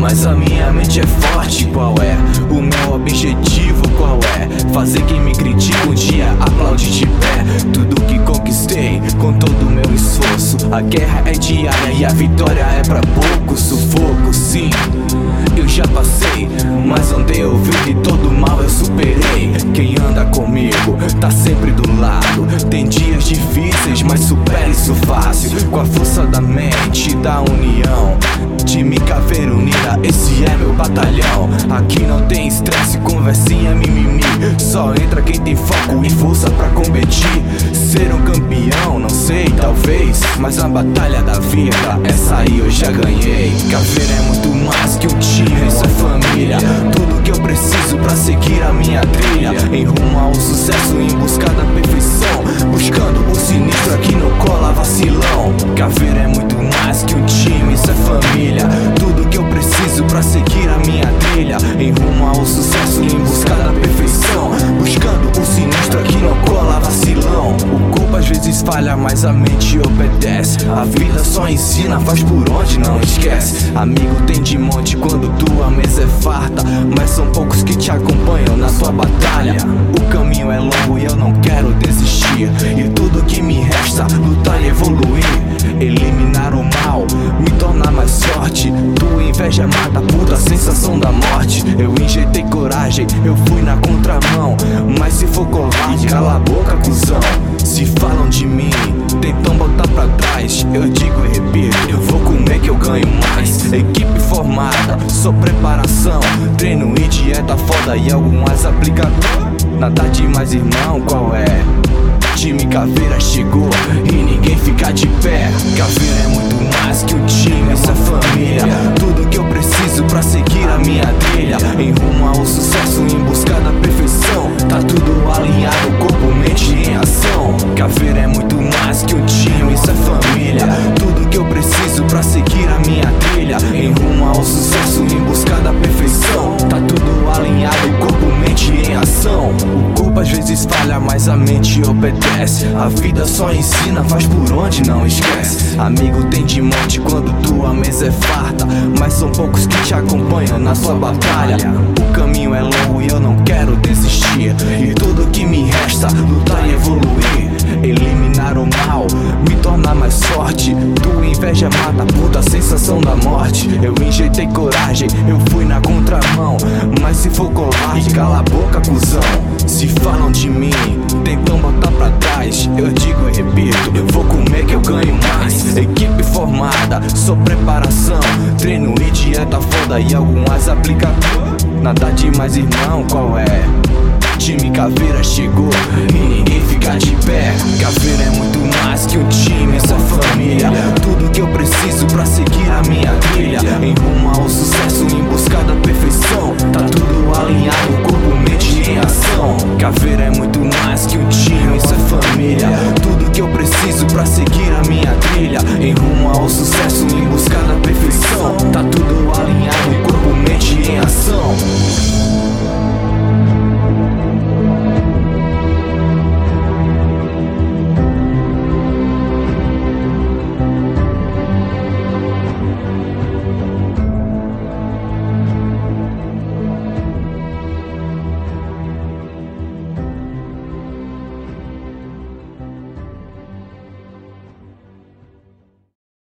mas a minha mente é forte. Qual é o meu objetivo? Qual é? Fazer quem me critica um dia aplaude de pé. Tudo que conquistei com todo o meu esforço. A guerra é diária e a vitória é pra poucos. Sufoco, sim, eu já passei, mas andei ouvindo e todo mal eu superei. Quem anda comigo tá sempre do lado. Tem dias difíceis, mas supera isso fácil. Com a força da mente e da união. Time Caveira Unida, esse é meu batalhão. Aqui não tem estresse, conversinha, mimimi. Só entra quem tem foco e força pra competir. Ser um campeão, não sei, talvez, mas a batalha da vida, essa aí eu já ganhei. Caveira é muito mais que um time, isso é família. Tudo que eu preciso pra seguir a minha trilha. Em rumo ao sucesso, em busca da perfeição. Buscando o sinistro, aqui não cola vacilão. Caveira é muito mais que um time, isso é família. Tudo que eu preciso pra seguir a minha trilha. Em rumo ao sucesso, em busca da perfeição. Buscando o sinistro, aqui não cola vacilão. O corpo às vezes falha, mas a mente obedece. A vida só ensina, faz por onde, não esquece. Amigo tem de monte quando tua mesa é farta, mas são poucos que te acompanham na tua batalha. O caminho é longo e eu não quero desistir. E tudo que me resta, lutar e evoluir. Eliminar o mal, me tornar mais forte. Tua inveja mata a puta sensação da morte. Eu injetei coragem, eu fui na contramão. Mas se for covarde, cala a boca, cuzão. Se falam de mim, tentam botar pra trás. Eu digo e repito, eu vou comer que eu ganho mais. Equipe formada, só preparação. Treino e dieta foda e algumas aplicações. Nada demais, irmão, qual é? Time Caveira chegou e ninguém fica de pé. Caveira é muito mais que um time, essa família. Tudo que eu preciso pra seguir a minha trilha. Em rumo ao sucesso, em busca da perfeição. Tá tudo alinhado, corpo, mente em ação. Caveira é muito mais que um time, isso é família. Tudo que eu preciso pra seguir a minha trilha. Em rumo ao sucesso, em busca da perfeição. Tá tudo alinhado, corpo, mente em ação. O corpo às vezes falha, mas a mente obedece. A vida só ensina, faz por onde, não esquece. Amigo tem de monte quando tua mesa é farta, mas são poucos que te acompanham na tua batalha. O caminho é longo e eu não quero desistir. E tudo que me resta, lutar e evoluir. Eliminar o mal, me tornar mais forte. Tua inveja mata a puta sensação da morte. Eu injetei coragem, eu fui na contramão. Mas se for covarde, cala a boca, cuzão. Se falam de mim, tentam botar pra trás. Eu digo e repito, eu vou comer que eu ganho mais. Equipe formada, só preparação. Treino e dieta foda e algumas aplicações. Nada demais, irmão, qual é? Time Caveira chegou e ninguém fica de pé. Caveira é muito mais que um time, essa família. Tudo que eu preciso pra seguir a minha